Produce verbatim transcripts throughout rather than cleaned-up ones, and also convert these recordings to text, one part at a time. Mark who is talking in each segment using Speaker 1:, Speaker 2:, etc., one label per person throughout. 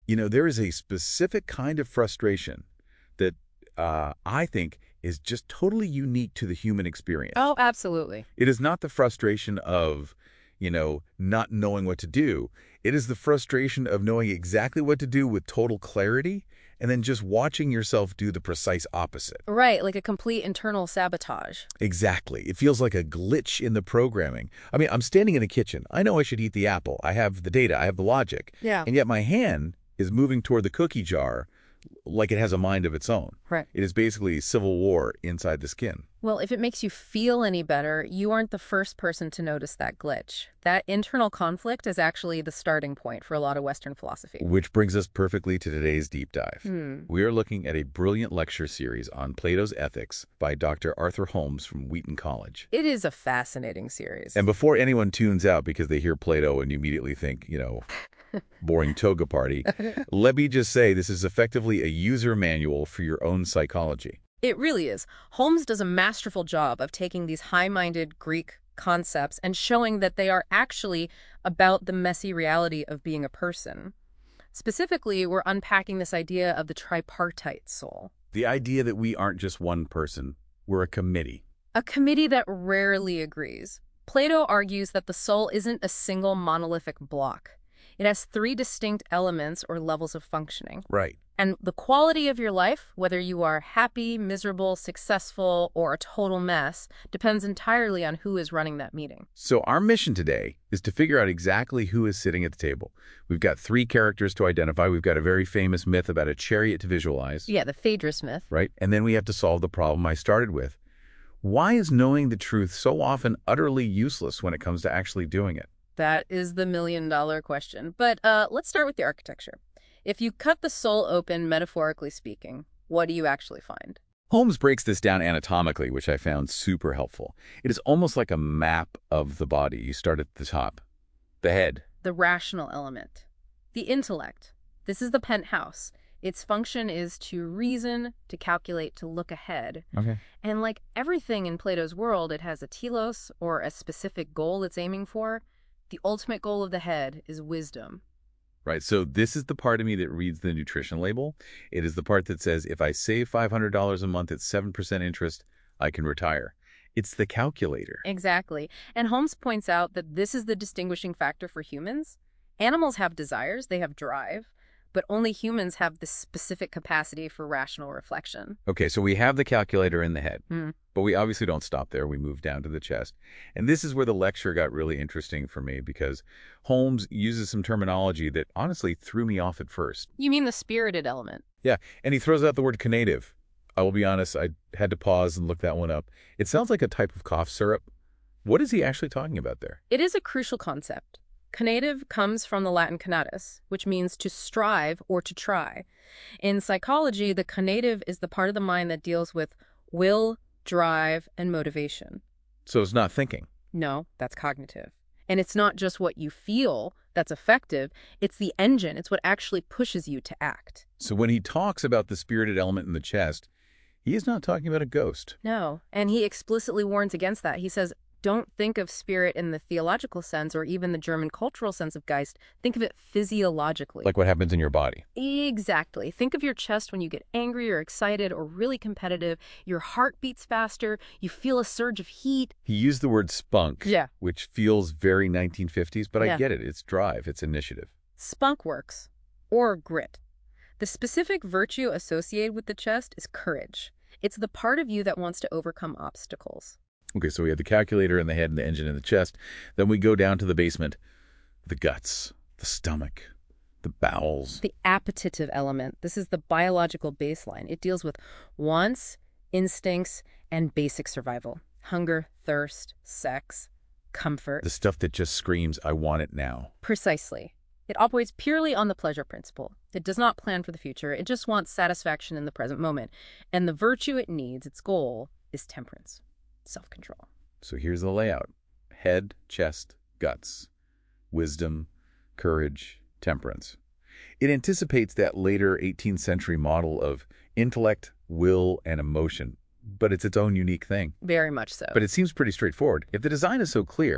Speaker 1: You know, there is a specific kind of frustration that uh, I think is just totally unique to the human experience.
Speaker 2: Oh, absolutely.
Speaker 1: It is not the frustration of, you know, not knowing what to do. It is the frustration of knowing exactly what to do with total clarity and then just watching yourself do the precise opposite.
Speaker 2: Right, like a complete internal sabotage.
Speaker 1: Exactly. It feels like a glitch in the programming. I mean, I'm standing in the kitchen. I know I should eat the apple. I have the data. I have the logic.
Speaker 2: Yeah.
Speaker 1: And yet my hand is moving toward the cookie jar like it has a mind of its own.
Speaker 2: Right.
Speaker 1: It is basically civil war inside the skin.
Speaker 2: Well, if it makes you feel any better, you aren't the first person to notice that glitch. That internal conflict is actually the starting point for a lot of Western philosophy.
Speaker 1: Which brings us perfectly to today's deep dive.
Speaker 2: Hmm.
Speaker 1: We are looking at a brilliant lecture series on Plato's Ethics by Doctor Arthur Holmes from Wheaton College.
Speaker 2: It is a fascinating series.
Speaker 1: And before anyone tunes out because they hear Plato and you immediately think, you know, boring toga party, let me just say this is effectively a user manual for your own psychology.
Speaker 2: It really is. Holmes does a masterful job of taking these high-minded Greek concepts and showing that they are actually about the messy reality of being a person. Specifically, we're unpacking this idea of the tripartite soul.
Speaker 1: The idea that we aren't just one person, we're a committee.
Speaker 2: A committee that rarely agrees. Plato argues that the soul isn't a single monolithic block. It has three distinct elements or levels of functioning.
Speaker 1: Right.
Speaker 2: And the quality of your life, whether you are happy, miserable, successful, or a total mess, depends entirely on who is running that meeting.
Speaker 1: So our mission today is to figure out exactly who is sitting at the table. We've got three characters to identify. We've got a very famous myth about a chariot to visualize.
Speaker 2: Yeah, the Phaedrus myth.
Speaker 1: Right? And then we have to solve the problem I started with. Why is knowing the truth so often utterly useless when it comes to actually doing it?
Speaker 2: That is the million-dollar question. But uh, let's start with the architecture. If you cut the soul open, metaphorically speaking, what do you actually find?
Speaker 1: Holmes breaks this down anatomically, which I found super helpful. It is almost like a map of the body. You start at the top. The head.
Speaker 2: The rational element. The intellect. This is the penthouse. Its function is to reason, to calculate, to look ahead.
Speaker 1: Okay.
Speaker 2: And like everything in Plato's world, it has a telos, or a specific goal it's aiming for. The ultimate goal of the head is wisdom.
Speaker 1: Right. So this is the part of me that reads the nutrition label. It is the part that says, if I save five hundred dollars a month at seven percent interest, I can retire. It's the calculator.
Speaker 2: Exactly. And Holmes points out that this is the distinguishing factor for humans. Animals have desires, they have drive, but only humans have this specific capacity for rational reflection.
Speaker 1: Okay, so we have the calculator in the head,
Speaker 2: Mm.
Speaker 1: but we obviously don't stop there. We move down to the chest. And this is where the lecture got really interesting for me because Holmes uses some terminology that honestly threw me off at first.
Speaker 2: You mean the spirited element?
Speaker 1: Yeah, and he throws out the word conative. I will be honest, I had to pause and look that one up. It sounds like a type of cough syrup. What is he actually talking about there?
Speaker 2: It is a crucial concept. Conative comes from the Latin conatus, which means to strive or to try. In psychology, the conative is the part of the mind that deals with will, drive, and motivation.
Speaker 1: So it's not thinking.
Speaker 2: No, that's cognitive. And it's not just what you feel that's effective, it's the engine, it's what actually pushes you to act.
Speaker 1: So when he talks about the spirited element in the chest, he is not talking about a ghost.
Speaker 2: No, and he explicitly warns against that. He says, don't think of spirit in the theological sense or even the German cultural sense of Geist. Think of it physiologically.
Speaker 1: Like what happens in your body.
Speaker 2: Exactly. Think of your chest when you get angry or excited or really competitive. Your heart beats faster. You feel a surge of heat.
Speaker 1: He used the word spunk,
Speaker 2: Yeah.
Speaker 1: which feels very nineteen fifties, but
Speaker 2: Yeah.
Speaker 1: I get it. It's drive. It's initiative.
Speaker 2: Spunk works. Or grit. The specific virtue associated with the chest is courage. It's the part of you that wants to overcome obstacles.
Speaker 1: Okay, so we have the calculator in the head and the engine in the chest. Then we go down to the basement. The guts, the stomach, the bowels.
Speaker 2: The appetitive element. This is the biological baseline. It deals with wants, instincts, and basic survival. Hunger, thirst, sex, comfort.
Speaker 1: The stuff that just screams, I want it now.
Speaker 2: Precisely. It operates purely on the pleasure principle. It does not plan for the future. It just wants satisfaction in the present moment. And the virtue it needs, its goal, is temperance. Self-control.
Speaker 1: So here's the layout. Head, chest, guts. Wisdom, courage, temperance. It anticipates that later eighteenth century model of intellect, will, and emotion, but it's its own unique thing.
Speaker 2: Very much so.
Speaker 1: But it seems pretty straightforward. If the design is so clear,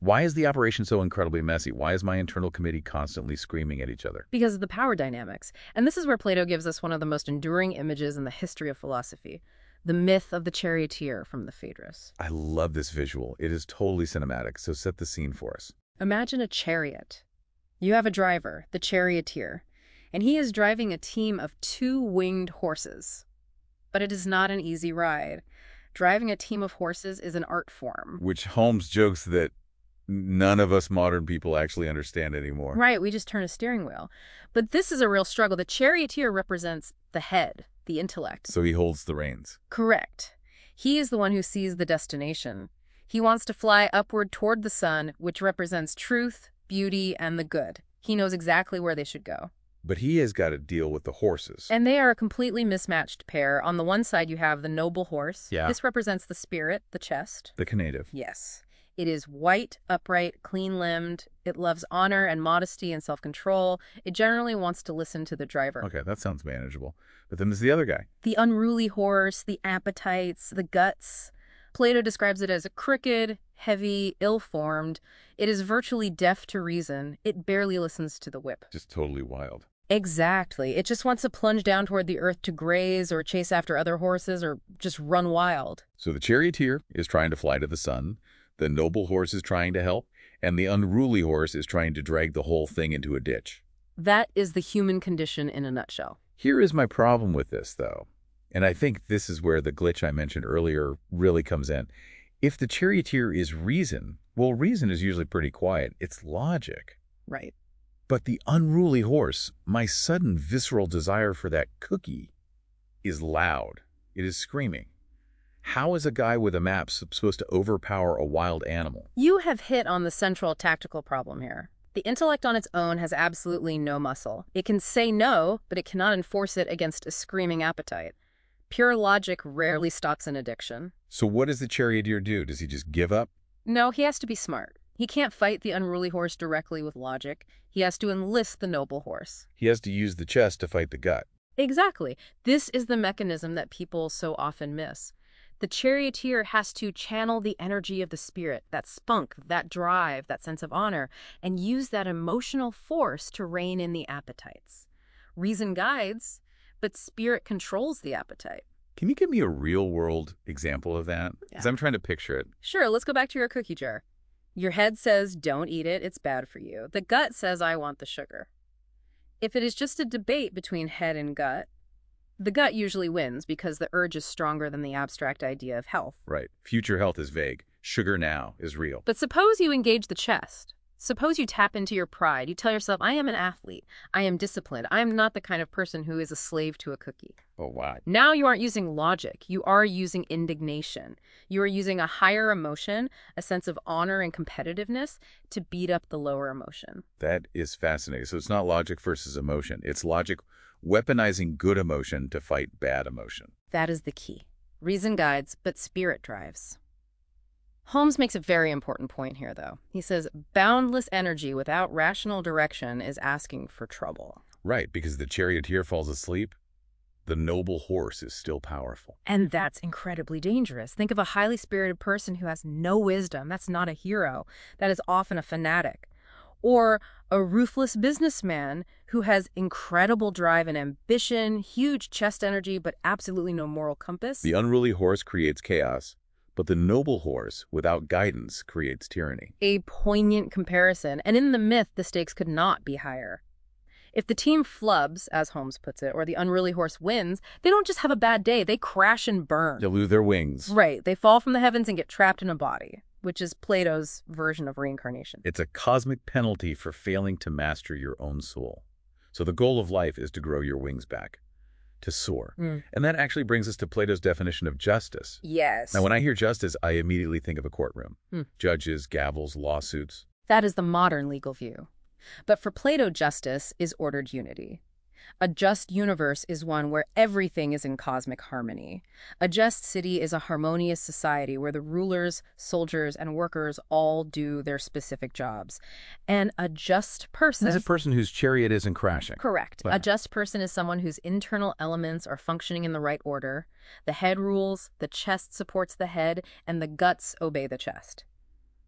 Speaker 1: Why is the operation so incredibly messy? Why is my internal committee constantly screaming at each other?
Speaker 2: Because of the power dynamics. And this is where Plato gives us one of the most enduring images in the history of philosophy, the myth of the charioteer from the Phaedrus.
Speaker 1: I love this visual. It is totally cinematic, so set the scene for us.
Speaker 2: Imagine a chariot. You have a driver, the charioteer, and he is driving a team of two winged horses. But it is not an easy ride. Driving a team of horses is an art form.
Speaker 1: Which Holmes jokes that none of us modern people actually understand anymore.
Speaker 2: Right, we just turn a steering wheel. But this is a real struggle. The charioteer represents the head, the intellect.
Speaker 1: So he holds the reins.
Speaker 2: Correct. He is the one who sees the destination. He wants to fly upward toward the sun, which represents truth, beauty, and the good. He knows exactly where they should go.
Speaker 1: But he has got to deal with the horses.
Speaker 2: And they are a completely mismatched pair. On the one side, you have the noble horse.
Speaker 1: Yeah.
Speaker 2: This represents the spirit, the chest.
Speaker 1: The conative.
Speaker 2: Yes. It is white, upright, clean-limbed. It loves honor and modesty and self-control. It generally wants to listen to the driver.
Speaker 1: Okay, that sounds manageable. But then there's the other guy.
Speaker 2: The unruly horse, the appetites, the guts. Plato describes it as a crooked, heavy, ill-formed. It is virtually deaf to reason. It barely listens to the whip.
Speaker 1: Just totally wild.
Speaker 2: Exactly. It just wants to plunge down toward the earth to graze or chase after other horses or just run wild.
Speaker 1: So the charioteer is trying to fly to the sun, the noble horse is trying to help, and the unruly horse is trying to drag the whole thing into a ditch.
Speaker 2: That is the human condition in a nutshell.
Speaker 1: Here is my problem with this, though. And I think this is where the glitch I mentioned earlier really comes in. If the charioteer is reason, well, reason is usually pretty quiet. It's logic.
Speaker 2: Right.
Speaker 1: But the unruly horse, my sudden visceral desire for that cookie, is loud. It is screaming. How is a guy with a map supposed to overpower a wild animal?
Speaker 2: You have hit on the central tactical problem here. The intellect on its own has absolutely no muscle. It can say no, but it cannot enforce it against a screaming appetite. Pure logic rarely stops an addiction.
Speaker 1: So what does the charioteer do? Does he just give up?
Speaker 2: No, he has to be smart. He can't fight the unruly horse directly with logic. He has to enlist the noble horse.
Speaker 1: He has to use the chest to fight the gut.
Speaker 2: Exactly. This is the mechanism that people so often miss. The charioteer has to channel the energy of the spirit, that spunk, that drive, that sense of honor, and use that emotional force to rein in the appetites. Reason guides, but spirit controls the appetite.
Speaker 1: Can you give me a real-world example of that? Because
Speaker 2: Yeah.
Speaker 1: I'm trying to picture it.
Speaker 2: Sure, let's go back to your cookie jar. Your head says, don't eat it, it's bad for you. The gut says, I want the sugar. If it is just a debate between head and gut, the gut usually wins because the urge is stronger than the abstract idea of health.
Speaker 1: Right. Future health is vague. Sugar now is real.
Speaker 2: But suppose you engage the chest. Suppose you tap into your pride. You tell yourself, I am an athlete. I am disciplined. I am not the kind of person who is a slave to a cookie.
Speaker 1: Oh, wow.
Speaker 2: Now you aren't using logic. You are using indignation. You are using a higher emotion, a sense of honor and competitiveness, to beat up the lower emotion.
Speaker 1: That is fascinating. So it's not logic versus emotion. It's logic weaponizing good emotion to fight bad emotion.
Speaker 2: That is the key. Reason guides, but spirit drives. Holmes makes a very important point here, though. He says, boundless energy without rational direction is asking for trouble.
Speaker 1: Right, because the charioteer falls asleep, the noble horse is still powerful.
Speaker 2: And that's incredibly dangerous. Think of a highly spirited person who has no wisdom. That's not a hero. That is often a fanatic. Or a ruthless businessman who has incredible drive and ambition, huge chest energy, but absolutely no moral compass.
Speaker 1: The unruly horse creates chaos, but the noble horse, without guidance, creates tyranny.
Speaker 2: A poignant comparison. And in the myth, the stakes could not be higher. If the team flubs, as Holmes puts it, or the unruly horse wins, they don't just have a bad day. They crash and burn.
Speaker 1: They lose their wings.
Speaker 2: Right. They fall from the heavens and get trapped in a body, which is Plato's version of reincarnation.
Speaker 1: It's a cosmic penalty for failing to master your own soul. So the goal of life is to grow your wings back, to soar.
Speaker 2: Mm.
Speaker 1: And that actually brings us to Plato's definition of justice.
Speaker 2: Yes.
Speaker 1: Now, when I hear justice, I immediately think of a courtroom.
Speaker 2: Hmm.
Speaker 1: Judges, gavels, lawsuits.
Speaker 2: That is the modern legal view. But for Plato, justice is ordered unity. A just universe is one where everything is in cosmic harmony. A just city is a harmonious society where the rulers, soldiers, and workers all do their specific jobs. And a just person
Speaker 1: This is a person whose chariot isn't crashing.
Speaker 2: Correct.
Speaker 1: Wow.
Speaker 2: A just person is someone whose internal elements are functioning in the right order. The head rules, the chest supports the head, and the guts obey the chest.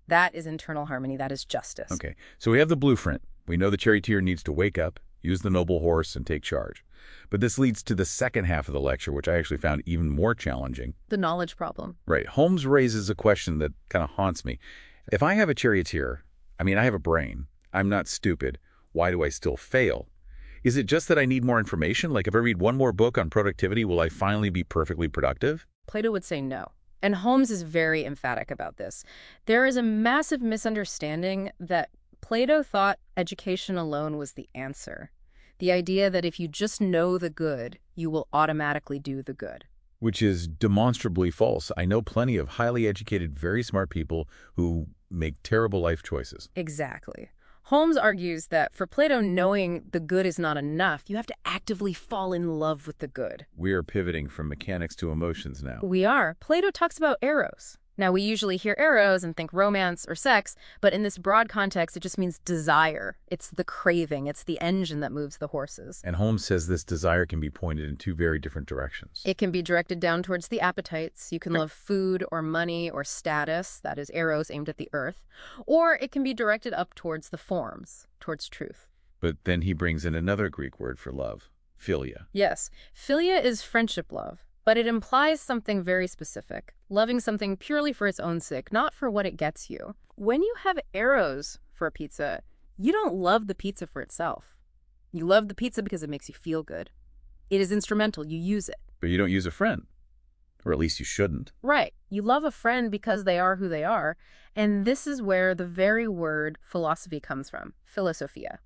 Speaker 2: That is internal harmony. That is justice.
Speaker 1: Okay, so we have the blueprint. We know the charioteer needs to wake up, use the noble horse, and take charge. But this leads to the second half of the lecture, which I actually found even more challenging.
Speaker 2: The knowledge problem.
Speaker 1: Right. Holmes raises a question that kind of haunts me. If I have a charioteer, I mean, I have a brain. I'm not stupid. Why do I still fail? Is it just that I need more information? Like if I read one more book on productivity, will I finally be perfectly productive?
Speaker 2: Plato would say no. And Holmes is very emphatic about this. There is a massive misunderstanding that Plato thought education alone was the answer. The idea that if you just know the good, you will automatically do the good.
Speaker 1: Which is demonstrably false. I know plenty of highly educated, very smart people who make terrible life choices.
Speaker 2: Exactly. Holmes argues that for Plato, knowing the good is not enough. You have to actively fall in love with the good.
Speaker 1: We are pivoting from mechanics to emotions now.
Speaker 2: We are. Plato talks about eros. Now, we usually hear eros and think romance or sex, but in this broad context, it just means desire. It's the craving. It's the engine that moves the horses.
Speaker 1: And Holmes says this desire can be pointed in two very different directions.
Speaker 2: It can be directed down towards the appetites. You can love food or money or status, that is eros aimed at the earth, or it can be directed up towards the forms, towards truth.
Speaker 1: But then he brings in another Greek word for love, philia.
Speaker 2: Yes, philia is friendship love. But it implies something very specific, loving something purely for its own sake, not for what it gets you. When you have eros for a pizza, you don't love the pizza for itself. You love the pizza because it makes you feel good. It is instrumental. You use it.
Speaker 1: But you don't use a friend. Or at least you shouldn't.
Speaker 2: Right. You love a friend because they are who they are. And this is where the very word philosophy comes from, philosophia.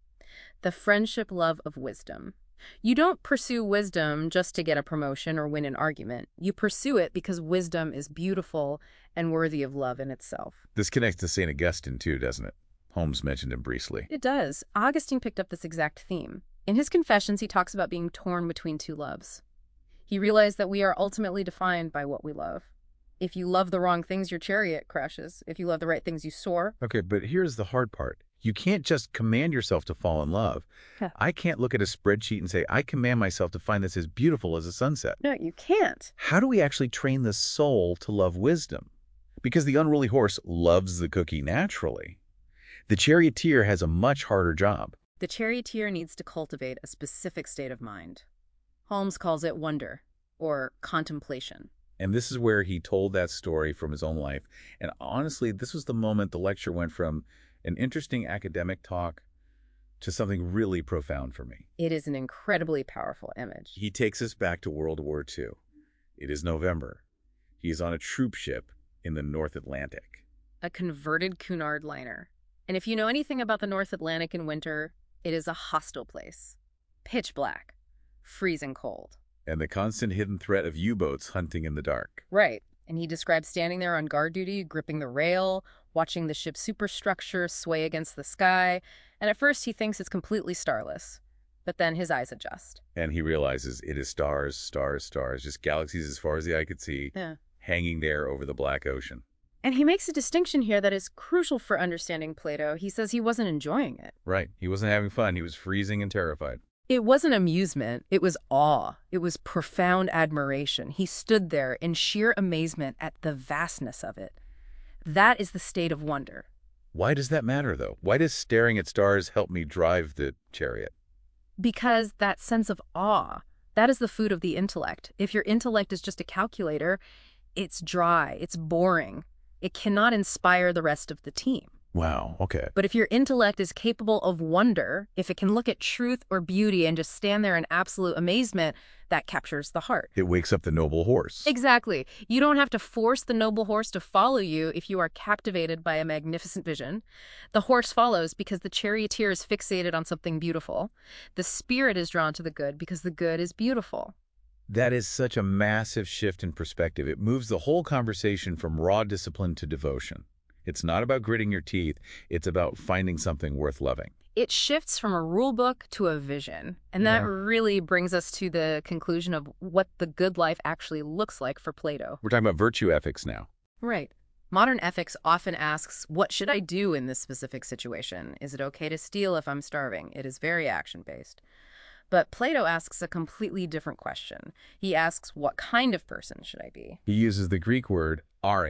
Speaker 2: The friendship love of wisdom. You don't pursue wisdom just to get a promotion or win an argument. You pursue it because wisdom is beautiful and worthy of love in itself.
Speaker 1: This connects to Saint Augustine too, doesn't it? Holmes mentioned him briefly.
Speaker 2: It does. Augustine picked up this exact theme. In his Confessions, he talks about being torn between two loves. He realized that we are ultimately defined by what we love. If you love the wrong things, your chariot crashes. If you love the right things, you soar.
Speaker 1: Okay, but here's the hard part. You can't just command yourself to fall in love.
Speaker 2: Yeah.
Speaker 1: I can't look at a spreadsheet and say, I command myself to find this as beautiful as a sunset.
Speaker 2: No, you can't.
Speaker 1: How do we actually train the soul to love wisdom? Because the unruly horse loves the cookie naturally. The charioteer has a much harder job.
Speaker 2: The charioteer needs to cultivate a specific state of mind. Holmes calls it wonder, or contemplation.
Speaker 1: And this is where he told that story from his own life. And honestly, this was the moment the lecture went from an interesting academic talk to something really profound for me.
Speaker 2: It is an incredibly powerful image.
Speaker 1: He takes us back to World War Two. It is November. He is on a troop ship in the North Atlantic.
Speaker 2: A converted Cunard liner. And if you know anything about the North Atlantic in winter, it is a hostile place. Pitch black. Freezing cold.
Speaker 1: And the constant hidden threat of U-boats hunting in the dark.
Speaker 2: Right. And he describes standing there on guard duty, gripping the rail, watching the ship's superstructure sway against the sky. And at first he thinks it's completely starless. But then his eyes adjust.
Speaker 1: And he realizes it is stars, stars, stars, just galaxies as far as the eye could see,
Speaker 2: Yeah.
Speaker 1: hanging there over the black ocean.
Speaker 2: And he makes a distinction here that is crucial for understanding Plato. He says he wasn't enjoying it.
Speaker 1: Right. He wasn't having fun. He was freezing and terrified.
Speaker 2: It wasn't amusement. It was awe. It was profound admiration. He stood there in sheer amazement at the vastness of it. That is the state of wonder.
Speaker 1: Why does that matter, though? Why does staring at stars help me drive the chariot?
Speaker 2: Because that sense of awe, that is the food of the intellect. If your intellect is just a calculator, it's dry, it's boring. It cannot inspire the rest of the team.
Speaker 1: Wow, okay.
Speaker 2: But if your intellect is capable of wonder, if it can look at truth or beauty and just stand there in absolute amazement, that captures the heart.
Speaker 1: It wakes up the noble horse.
Speaker 2: Exactly. You don't have to force the noble horse to follow you if you are captivated by a magnificent vision. The horse follows because the charioteer is fixated on something beautiful. The spirit is drawn to the good because the good is beautiful.
Speaker 1: That is such a massive shift in perspective. It moves the whole conversation from raw discipline to devotion. It's not about gritting your teeth. It's about finding something worth loving.
Speaker 2: It shifts from a rule book to a vision. And that
Speaker 1: Yeah.
Speaker 2: really brings us to the conclusion of what the good life actually looks like for Plato.
Speaker 1: We're talking about virtue ethics now.
Speaker 2: Right. Modern ethics often asks, what should I do in this specific situation? Is it okay to steal if I'm starving? It is very action-based. But Plato asks a completely different question. He asks, what kind of person should I be?
Speaker 1: He uses the Greek word arete.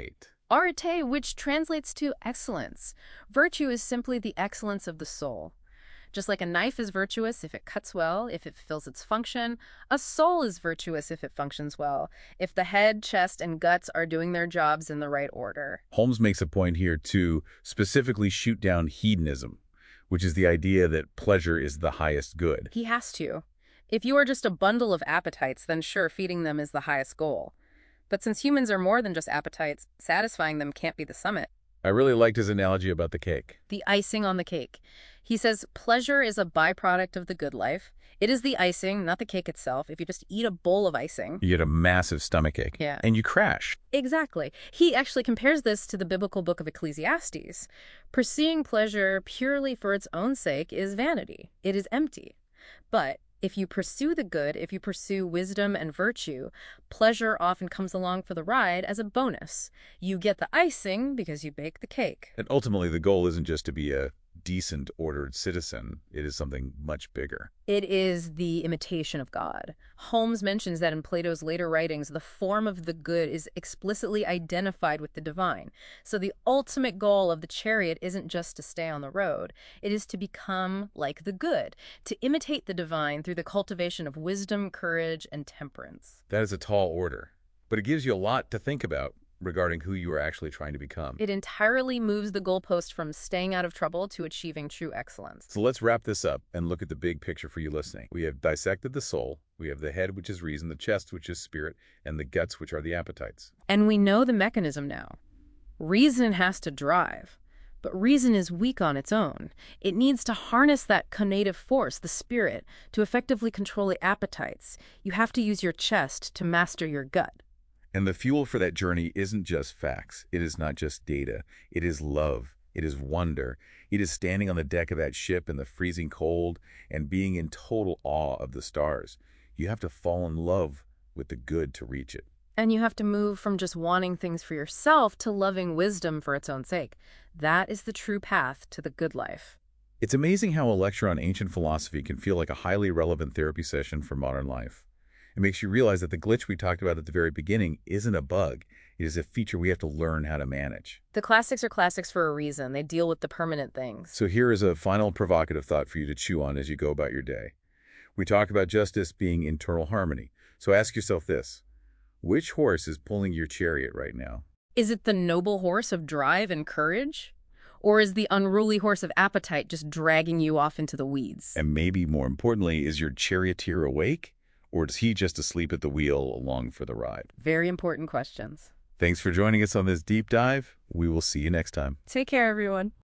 Speaker 2: Arete, which translates to excellence. Virtue is simply the excellence of the soul. Just like a knife is virtuous if it cuts well, if it fulfills its function, a soul is virtuous if it functions well, if the head, chest, and guts are doing their jobs in the right order.
Speaker 1: Holmes makes a point here to specifically shoot down hedonism, which is the idea that pleasure is the highest good.
Speaker 2: He has to. If you are just a bundle of appetites, then sure, feeding them is the highest goal. But since humans are more than just appetites, satisfying them can't be the summit.
Speaker 1: I really liked his analogy about the cake.
Speaker 2: The icing on the cake. He says pleasure is a byproduct of the good life. It is the icing, not the cake itself. If you just eat a bowl of icing,
Speaker 1: You get a massive stomachache.
Speaker 2: Yeah.
Speaker 1: And you crash.
Speaker 2: Exactly. He actually compares this to the biblical book of Ecclesiastes. Pursuing pleasure purely for its own sake is vanity. It is empty. But if you pursue the good, if you pursue wisdom and virtue, pleasure often comes along for the ride as a bonus. You get the icing because you bake the cake.
Speaker 1: And ultimately, the goal isn't just to be a decent, ordered citizen. It is something much bigger.
Speaker 2: It is the imitation of God. Holmes mentions that in Plato's later writings, the form of the good is explicitly identified with the divine. So the ultimate goal of the chariot isn't just to stay on the road. It is to become like the good, to imitate the divine through the cultivation of wisdom, courage, and temperance.
Speaker 1: That is a tall order, but it gives you a lot to think about regarding who you are actually trying to become.
Speaker 2: It entirely moves the goalpost from staying out of trouble to achieving true excellence.
Speaker 1: So let's wrap this up and look at the big picture for you listening. We have dissected the soul, we have the head, which is reason, the chest, which is spirit, and the guts, which are the appetites.
Speaker 2: And we know the mechanism now. Reason has to drive. But reason is weak on its own. It needs to harness that conative force, the spirit, to effectively control the appetites. You have to use your chest to master your gut.
Speaker 1: And the fuel for that journey isn't just facts. It is not just data. It is love. It is wonder. It is standing on the deck of that ship in the freezing cold and being in total awe of the stars. You have to fall in love with the good to reach it.
Speaker 2: And you have to move from just wanting things for yourself to loving wisdom for its own sake. That is the true path to the good life.
Speaker 1: It's amazing how a lecture on ancient philosophy can feel like a highly relevant therapy session for modern life. It makes you realize that the glitch we talked about at the very beginning isn't a bug. It is a feature we have to learn how to manage.
Speaker 2: The classics are classics for a reason. They deal with the permanent things.
Speaker 1: So here is a final provocative thought for you to chew on as you go about your day. We talk about justice being internal harmony. So ask yourself this. Which horse is pulling your chariot right now?
Speaker 2: Is it the noble horse of drive and courage? Or is the unruly horse of appetite just dragging you off into the weeds?
Speaker 1: And maybe more importantly, is your charioteer awake? Or is he just asleep at the wheel along for the ride?
Speaker 2: Very important questions.
Speaker 1: Thanks for joining us on this deep dive. We will see you next time.
Speaker 2: Take care, everyone.